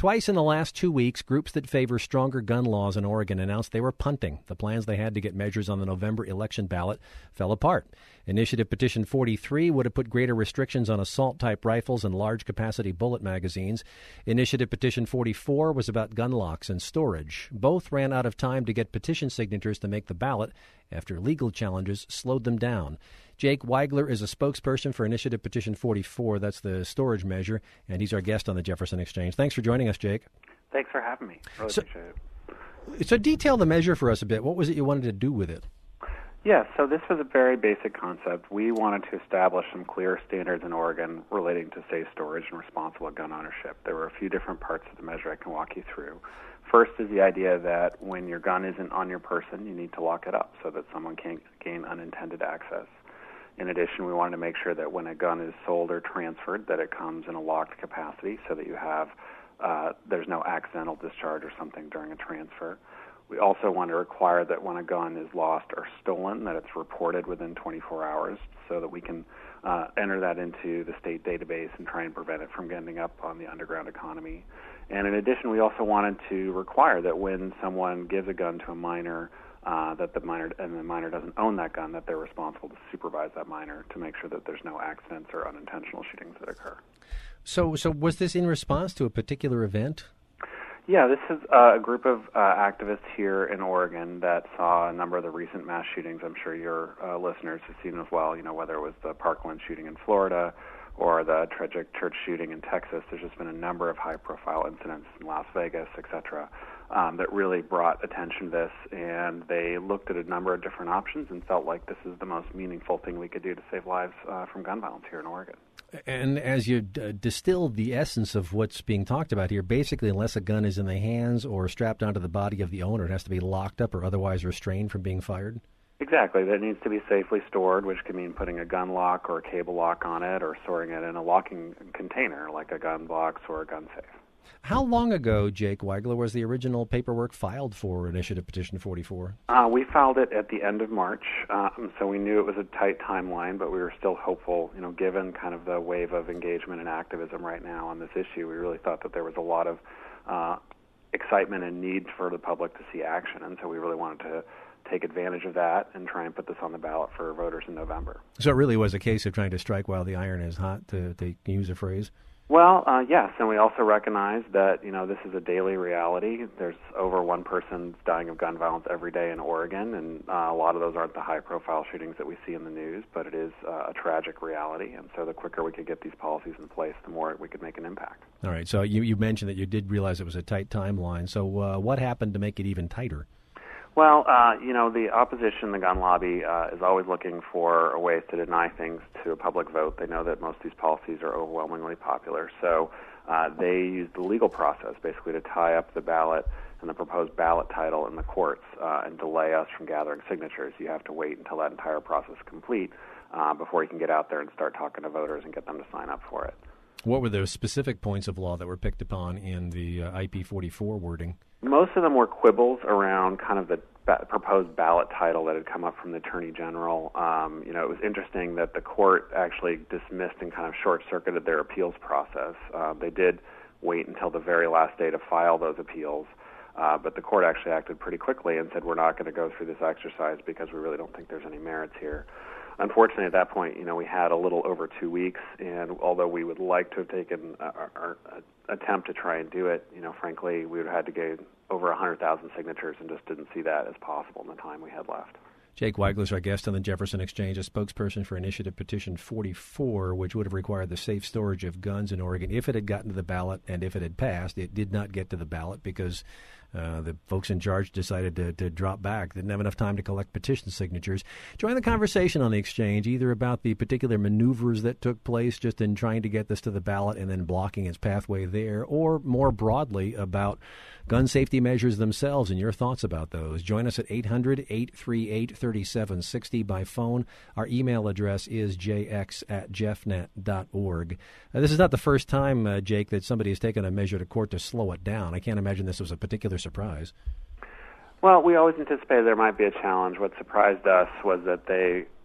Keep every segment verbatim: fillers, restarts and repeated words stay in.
Twice in the last two weeks, groups that favor stronger gun laws in Oregon announced they were punting. The plans they had to get measures on the November election ballot fell apart. Initiative Petition forty-three would have put greater restrictions on assault-type rifles and large-capacity bullet magazines. Initiative Petition forty-four was about gun locks and storage. Both ran out of time to get petition signatures to make the ballot after legal challenges slowed them down. Jake Weigler is a spokesperson for Initiative Petition forty-four. That's the storage measure, and he's our guest on the Jefferson Exchange. Thanks for joining us, Jake. Thanks for having me. Really so, appreciate it. So detail the measure for us a bit. What was it you wanted to do with it? Yeah, so this was a very basic concept. We wanted to establish some clear standards in Oregon relating to safe storage and responsible gun ownership. There were a few different parts of the measure I can walk you through. First is the idea that when your gun isn't on your person, you need to lock it up so that someone can't gain unintended access. In addition, we wanted to make sure that when a gun is sold or transferred, that it comes in a locked capacity so that you have uh, there's no accidental discharge or something during a transfer. We also want to require that when a gun is lost or stolen, that it's reported within twenty-four hours so that we can uh, enter that into the state database and try and prevent it from ending up on the underground economy. And in addition, we also wanted to require that when someone gives a gun to a minor, uh, that the minor and the minor doesn't own that gun, that they're responsible to supervise that minor to make sure that there's no accidents or unintentional shootings that occur. So, so was this in response to a particular event? Yeah, this is uh, a group of uh, activists here in Oregon that saw a number of the recent mass shootings. I'm sure your uh, listeners have seen as well, you know, whether it was the Parkland shooting in Florida or the tragic church shooting in Texas. There's just been a number of high-profile incidents in Las Vegas, et cetera, um, that really brought attention to this, and they looked at a number of different options and felt like this is the most meaningful thing we could do to save lives uh, from gun violence here in Oregon. And as you d- distilled the essence of what's being talked about here, basically, unless a gun is in the hands or strapped onto the body of the owner, it has to be locked up or otherwise restrained from being fired? Exactly. That needs to be safely stored, which can mean putting a gun lock or a cable lock on it or storing it in a locking container like a gun box or a gun safe. How long ago, Jake Weigler, was the original paperwork filed for Initiative Petition forty-four? Uh, we filed it at the end of March, um, so we knew it was a tight timeline, but we were still hopeful, you know, given kind of the wave of engagement and activism right now on this issue. We really thought that there was a lot of uh, excitement and need for the public to see action, and so we really wanted to take advantage of that and try and put this on the ballot for voters in November. So it really was a case of trying to strike while the iron is hot, to, to use a phrase? Well, uh, yes, and we also recognize that, you know, this is a daily reality. There's over one person dying of gun violence every day in Oregon, and uh, a lot of those aren't the high-profile shootings that we see in the news, but it is uh, a tragic reality, and so the quicker we could get these policies in place, the more we could make an impact. All right, so you, you mentioned that you did realize it was a tight timeline, so uh, what happened to make it even tighter? Well, uh, you know, the opposition, the gun lobby, uh, is always looking for ways to deny things to a public vote. They know that most of these policies are overwhelmingly popular. So uh, they use the legal process, basically, to tie up the ballot and the proposed ballot title in the courts uh, and delay us from gathering signatures. You have to wait until that entire process is complete uh, before you can get out there and start talking to voters and get them to sign up for it. What were the specific points of law that were picked upon in the uh, I P forty-four wording? Most of them were quibbles around kind of the ba- proposed ballot title that had come up from the Attorney General. Um, you know, it was interesting that the court actually dismissed and kind of short-circuited their appeals process. Uh, they did wait until the very last day to file those appeals, uh, but the court actually acted pretty quickly and said, we're not going to go through this exercise because we really don't think there's any merits here. Unfortunately, at that point, you know, we had a little over two weeks, and although we would like to have taken our, our attempt to try and do it, you know, frankly, we would have had to get over one hundred thousand signatures and just didn't see that as possible in the time we had left. Jake Weigler is our guest on the Jefferson Exchange, a spokesperson for Initiative Petition forty-four, which would have required the safe storage of guns in Oregon if it had gotten to the ballot and if it had passed. It did not get to the ballot because uh, the folks in charge decided to, to drop back. They didn't have enough time to collect petition signatures. Join the conversation on the Exchange, either about the particular maneuvers that took place just in trying to get this to the ballot and then blocking its pathway there, or more broadly about gun safety measures themselves and your thoughts about those. Join us at eight hundred, eight three eight, three seven six zero by phone. Our email address is j x at jeffnet dot org. Uh, this is not the first time, uh, Jake, that somebody has taken a measure to court to slow it down. I can't imagine this was a particular surprise. Well, we always anticipated there might be a challenge. What surprised us was that they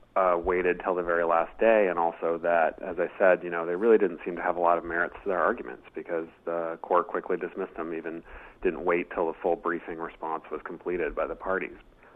uh, waited till the very last day, and also that, as I said, you know, they really didn't seem to have a lot of merits to their arguments because the court quickly dismissed them, even didn't wait till the full briefing response was completed by the parties.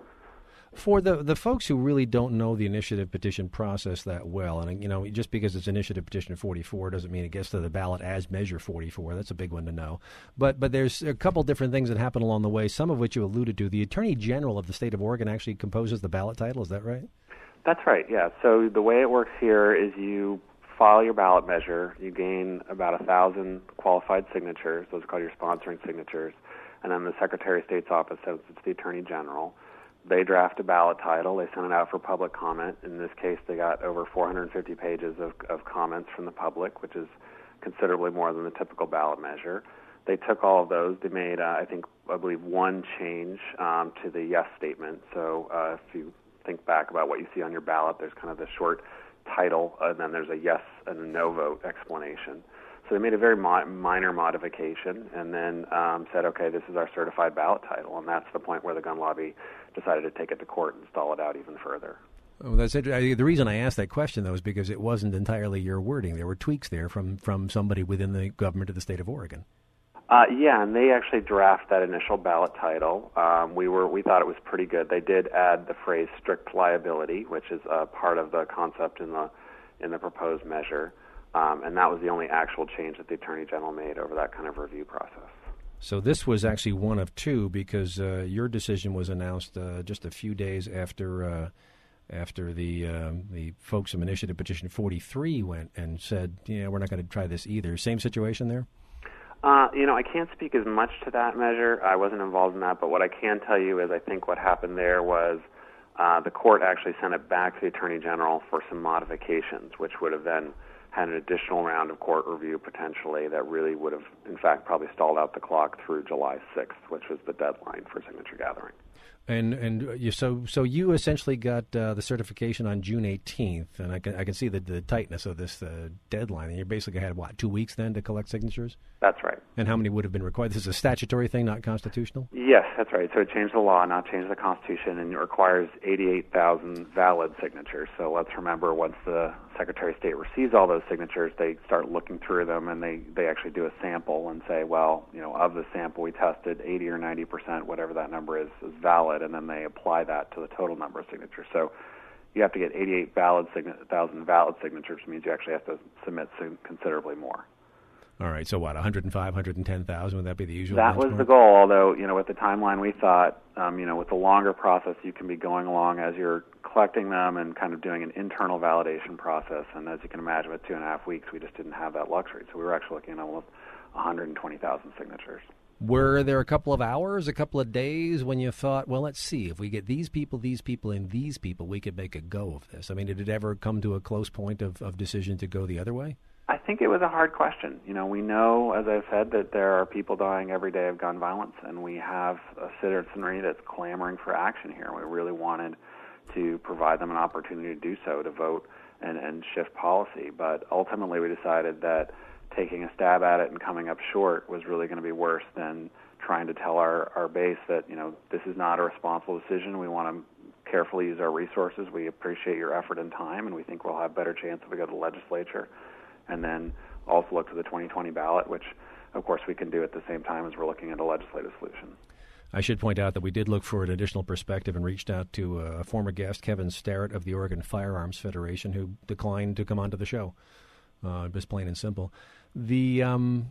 For the the folks who really don't know the initiative petition process that well, and you know, just because it's initiative petition forty-four doesn't mean it gets to the ballot as measure forty-four. That's a big one to know. But but there's a couple different things that happen along the way, some of which you alluded to. The Attorney General of the state of Oregon actually composes the ballot title. Is that right? That's right, yeah. So the way it works here is you file your ballot measure, you gain about a thousand qualified signatures, those are called your sponsoring signatures, and then the Secretary of State's office sends it to the Attorney General. They draft a ballot title. They send it out for public comment. In this case, they got over four hundred fifty pages of, of comments from the public, which is considerably more than the typical ballot measure. They took all of those. They made, uh, I think, I believe, one change um, to the yes statement. So uh, if you think back about what you see on your ballot, there's kind of the short title, and then there's a yes and a no vote explanation. So they made a very mo- minor modification and then um, said, okay, this is our certified ballot title, and that's the point where the gun lobby decided to take it to court and stall it out even further. Oh, that's it. I, the reason I asked that question, though, is because it wasn't entirely your wording. There were tweaks there from, from somebody within the government of the state of Oregon. Uh, yeah, and they actually draft that initial ballot title. Um, we were we thought it was pretty good. They did add the phrase strict liability, which is uh, part of the concept in the in the proposed measure, um, and that was the only actual change that the Attorney General made over that kind of review process. So this was actually one of two because uh, your decision was announced uh, just a few days after uh, after the uh, the folks from Initiative Petition forty-three went and said, yeah, we're not going to try this either. Same situation there? Uh, you know, I can't speak as much to that measure. I wasn't involved in that, but what I can tell you is I think what happened there was uh, the court actually sent it back to the Attorney General for some modifications, which would have then had an additional round of court review potentially that really would have, in fact, probably stalled out the clock through July sixth, which was the deadline for signature gathering. And and you, so so you essentially got uh, the certification on June eighteenth, and I can I can see the, the tightness of this uh, deadline. And you basically had what, two weeks then to collect signatures? That's right. And how many would have been required? This is a statutory thing, not constitutional? Yes, that's right. So it changed the law, not changed the Constitution, and it requires eighty-eight thousand valid signatures. So let's remember, once the Secretary of State receives all those signatures, they start looking through them, and they, they actually do a sample and say, well, you know, of the sample we tested, eighty or ninety percent, whatever that number is, is valid, and then they apply that to the total number of signatures. So you have to get eighty-eight valid sign- thousand valid signatures, which means you actually have to submit considerably more. All right, so what, one hundred five, one hundred ten thousand, would that be the usual? That benchmark? was the goal, although, you know, with the timeline we thought, um, you know, with the longer process, you can be going along as you're collecting them and kind of doing an internal validation process, and as you can imagine, with two and a half weeks, we just didn't have that luxury, so we were actually looking at almost one hundred twenty thousand signatures. Were there a couple of hours, a couple of days when you thought, well, let's see, if we get these people, these people, and these people, we could make a go of this? I mean, did it ever come to a close point of, of decision to go the other way? I think it was a hard question. You know, we know, as I've said, that there are people dying every day of gun violence, and we have a citizenry that's clamoring for action here. We really wanted to provide them an opportunity to do so, to vote and, and shift policy. But ultimately we decided that taking a stab at it and coming up short was really going to be worse than trying to tell our, our base that, you know, this is not a responsible decision. We want to carefully use our resources. We appreciate your effort and time, and we think we'll have a better chance if we go to the legislature. And then also look to the twenty twenty ballot, which, of course, we can do at the same time as we're looking at a legislative solution. I should point out that we did look for an additional perspective and reached out to a former guest, Kevin Starrett of the Oregon Firearms Federation, who declined to come onto the show. Uh, just plain and simple. The um,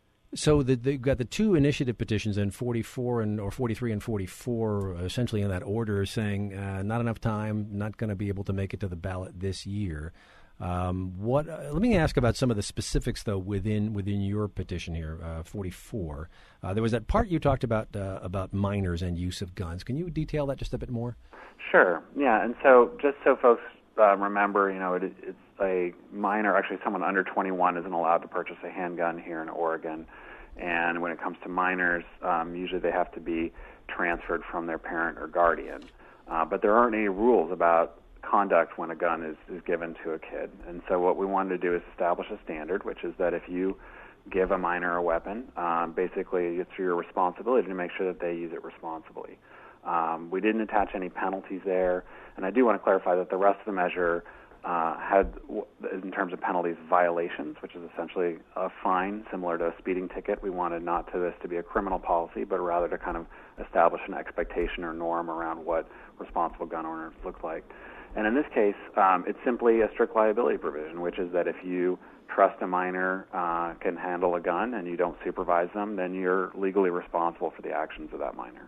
so the, they've got the two initiative petitions in forty-four and or forty-three and forty-four, essentially in that order, saying uh, not enough time, not going to be able to make it to the ballot this year. Um, what? Uh, let me ask about some of the specifics, though, within within your petition here, uh, forty-four. Uh, there was that part you talked about uh, about minors and use of guns. Can you detail that just a bit more? Sure. Yeah, and so just so folks uh, remember, you know, it, it's a minor, actually someone under twenty-one isn't allowed to purchase a handgun here in Oregon. And when it comes to minors, um, usually they have to be transferred from their parent or guardian. Uh, but there aren't any rules about conduct when a gun is, is given to a kid. And so what we wanted to do is establish a standard, which is that if you give a minor a weapon, um, basically it's your responsibility to make sure that they use it responsibly. Um, we didn't attach any penalties there, and I do want to clarify that the rest of the measure uh, had, in terms of penalties, violations, which is essentially a fine similar to a speeding ticket. We wanted not to this to be a criminal policy, but rather to kind of establish an expectation or norm around what responsible gun owners look like. And in this case, um, it's simply a strict liability provision, which is that if you trust a minor uh, can handle a gun and you don't supervise them, then you're legally responsible for the actions of that minor.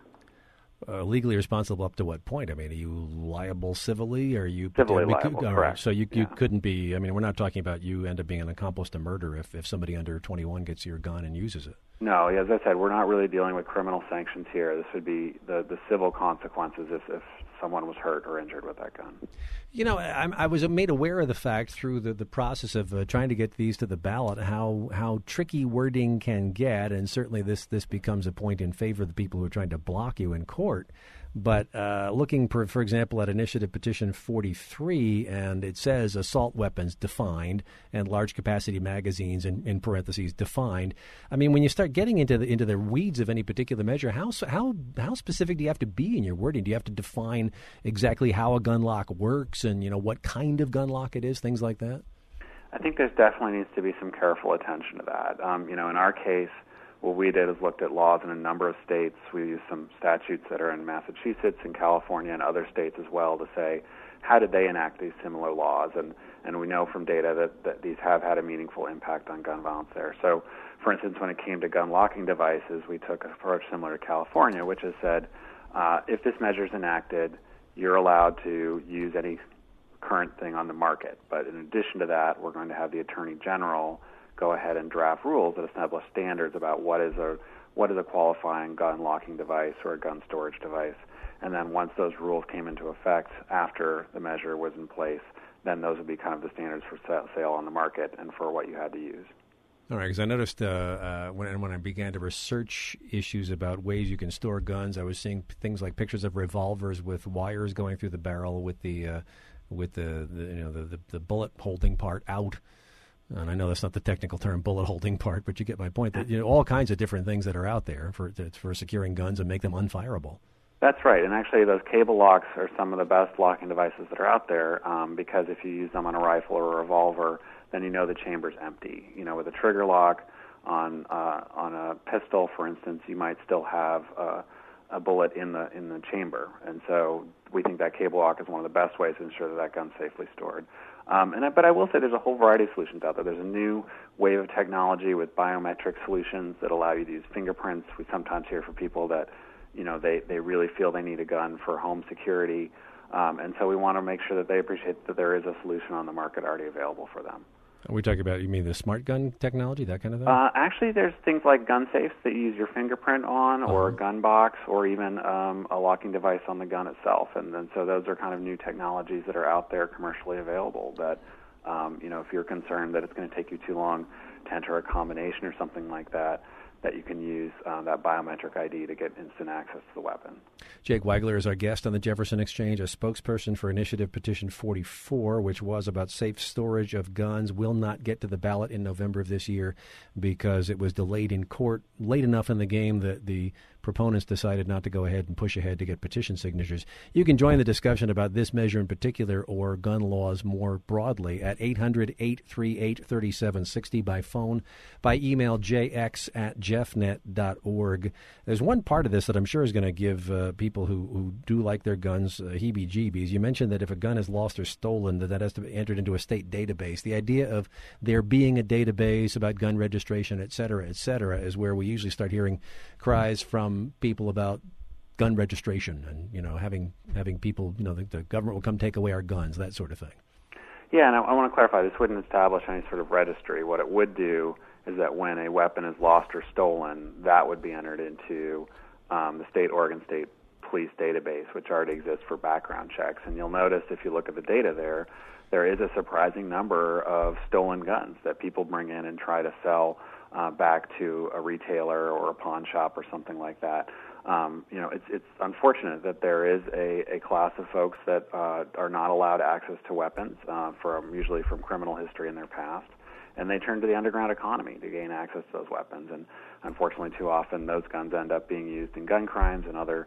Uh, legally responsible up to what point? I mean, are you liable civilly? Or are you civilly we, liable? All correct. Right, so you yeah. you couldn't be. I mean, we're not talking about you end up being an accomplice to murder if, if somebody under twenty-one gets your gun and uses it. No, as I said, we're not really dealing with criminal sanctions here. This would be the, the civil consequences if, if someone was hurt or injured with that gun. You know, I, I was made aware of the fact through the, the process of uh, trying to get these to the ballot how how tricky wording can get, and certainly this, this becomes a point in favor of the people who are trying to block you in court. But uh, looking, for, for example, at Initiative Petition forty-three, and it says assault weapons defined and large capacity magazines in, in parentheses defined. I mean, when you start getting into the into the weeds of any particular measure, how how how specific do you have to be in your wording? Do you have to define exactly how a gun lock works and, you know, what kind of gun lock it is, things like that? I think there's definitely needs to be some careful attention to that. Um, you know, in our case, what we did is looked at laws in a number of states. We used some statutes that are in Massachusetts and California and other states as well to say, how did they enact these similar laws? And, and we know from data that, that these have had a meaningful impact on gun violence there. So, for instance, when it came to gun locking devices, we took an approach similar to California, which has said, uh, if this measure is enacted, you're allowed to use any current thing on the market. But in addition to that, we're going to have the Attorney General go ahead and draft rules that establish standards about what is a what is a qualifying gun locking device or a gun storage device. And then once those rules came into effect after the measure was in place, then those would be kind of the standards for sale on the market and for what you had to use. All right, because I noticed uh, uh, when when I began to research issues about ways you can store guns, I was seeing things like pictures of revolvers with wires going through the barrel with the uh, with the, the you know the, the, the bullet holding part out. And I know that's not the technical term, bullet holding part, but you get my point. That you know all kinds of different things that are out there for for securing guns and make them unfireable. That's right, and actually those cable locks are some of the best locking devices that are out there um, because if you use them on a rifle or a revolver, then you know the chamber's empty. You know, with a trigger lock on uh, on a pistol, for instance, you might still have uh, a bullet in the in the chamber, and so we think that cable lock is one of the best ways to ensure that that gun's safely stored. Um, and I, but I will say there's a whole variety of solutions out there. There's a new wave of technology with biometric solutions that allow you to use fingerprints. We sometimes hear from people that, you know, they, they really feel they need a gun for home security. Um, and so we want to make sure that they appreciate that there is a solution on the market already available for them. Are we talking about, you mean the smart gun technology, that kind of thing? Uh, actually, there's things like gun safes that you use your fingerprint on, or uh-huh. a gun box, or even um, a locking device on the gun itself. And then so those are kind of new technologies that are out there commercially available that, um, you know, if you're concerned that it's going to take you too long to enter a combination or something like that, that you can use uh, that biometric I D to get instant access to the weapon. Jake Weigler is our guest on the Jefferson Exchange, a spokesperson for Initiative Petition forty-four, which was about safe storage of guns, will not get to the ballot in November of this year because it was delayed in court late enough in the game that the proponents decided not to go ahead and push ahead to get petition signatures. You can join the discussion about this measure in particular or gun laws more broadly at eight hundred, eight three eight, three seven six zero by phone, by email jx at jeffnet dot org. There's one part of this that I'm sure is going to give uh, people who, who do like their guns uh, heebie-jeebies. You mentioned that if a gun is lost or stolen, that that has to be entered into a state database. The idea of there being a database about gun registration, et cetera, et cetera, is where we usually start hearing cries from people about gun registration and, you know, having having people, you know, the, the government will come take away our guns, that sort of thing. Yeah, and I, I want to clarify, this wouldn't establish any sort of registry. What it would do is that when a weapon is lost or stolen, that would be entered into um, the state, Oregon State Police database, which already exists for background checks. And you'll notice if you look at the data there, there is a surprising number of stolen guns that people bring in and try to sell uh, back to a retailer or a pawn shop or something like that. Um, you know, it's it's unfortunate that there is a, a class of folks that uh, are not allowed access to weapons, uh, from usually from criminal history in their past, and they turn to the underground economy to gain access to those weapons. And unfortunately, too often, those guns end up being used in gun crimes and other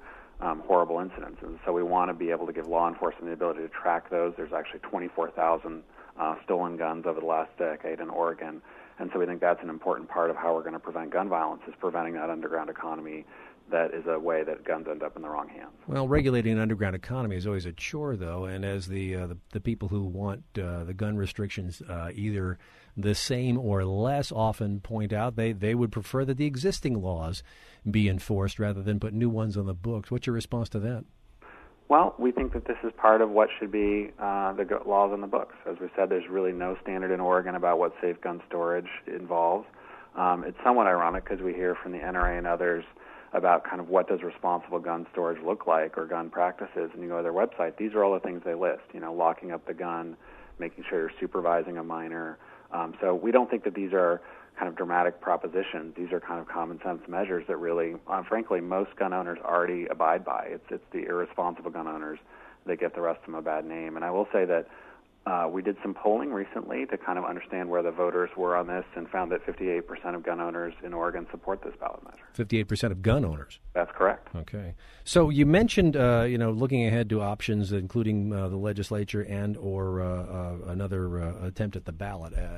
um, horrible incidents. And so we want to be able to give law enforcement the ability to track those. There's actually twenty-four thousand uh, stolen guns over the last decade in Oregon. And so we think that's an important part of how we're going to prevent gun violence, is preventing that underground economy that is a way that guns end up in the wrong hands. Well, regulating an underground economy is always a chore, though, and as the uh, the, the people who want uh, the gun restrictions uh, either the same or less often point out, they, they would prefer that the existing laws be enforced rather than put new ones on the books. What's your response to that? Well, we think that this is part of what should be uh, the go- laws on the books. As we said, there's really no standard in Oregon about what safe gun storage involves. Um, it's somewhat ironic because we hear from the N R A and others about kind of what does responsible gun storage look like, or gun practices, and you go to their website, these are all the things they list, you know, locking up the gun, making sure you're supervising a minor. Um, so we don't think that these are kind of dramatic propositions. These are kind of common sense measures that really, uh, frankly, most gun owners already abide by. It's it's the irresponsible gun owners that get the rest of them a bad name. And I will say that Uh, we did some polling recently to kind of understand where the voters were on this, and found that fifty-eight percent of gun owners in Oregon support this ballot measure. fifty-eight percent of gun owners? That's correct. Okay. So you mentioned, uh, you know, looking ahead to options, including uh, the legislature and or uh, uh, another uh, attempt at the ballot. Uh,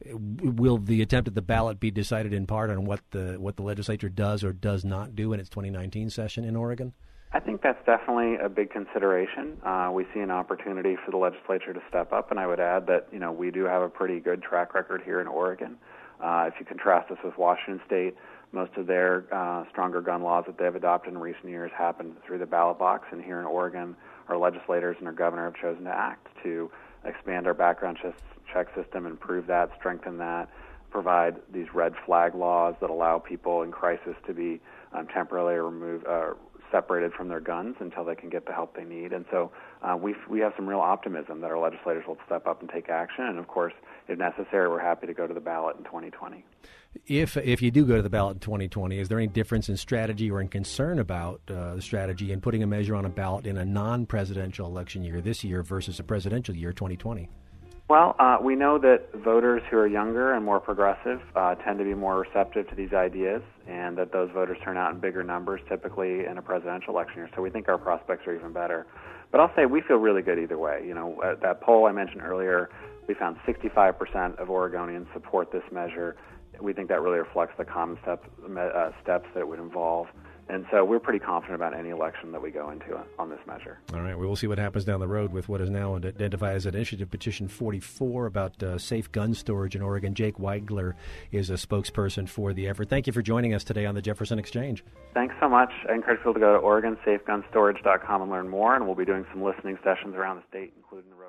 will the attempt at the ballot be decided in part on what the what the legislature does or does not do in its twenty nineteen session in Oregon? I think that's definitely a big consideration. Uh, we see an opportunity for the legislature to step up, and I would add that, you know, we do have a pretty good track record here in Oregon. Uh, if you contrast us with Washington State, most of their uh, stronger gun laws that they've adopted in recent years happened through the ballot box, and here in Oregon, our legislators and our governor have chosen to act to expand our background check system, improve that, strengthen that, provide these red flag laws that allow people in crisis to be um, temporarily removed, uh, separated from their guns until they can get the help they need. And so uh, we we have some real optimism that our legislators will step up and take action. And, of course, if necessary, we're happy to go to the ballot in twenty twenty. If if you do go to the ballot in twenty twenty, is there any difference in strategy or in concern about uh, the strategy in putting a measure on a ballot in a non-presidential election year this year versus a presidential year twenty twenty? Well, uh, we know that voters who are younger and more progressive uh, tend to be more receptive to these ideas, and that those voters turn out in bigger numbers typically in a presidential election year. So we think our prospects are even better. But I'll say we feel really good either way. You know, at that poll I mentioned earlier, we found sixty-five percent of Oregonians support this measure. We think that really reflects the common steps, uh, steps that it would involve. And so we're pretty confident about any election that we go into on this measure. All right. We will see what happens down the road with what is now identified as Initiative Petition forty-four about uh, safe gun storage in Oregon. Jake Weigler is a spokesperson for the effort. Thank you for joining us today on the Jefferson Exchange. Thanks so much. I encourage people to go to Oregon Safe Gun Storage dot com and learn more, and we'll be doing some listening sessions around the state, including the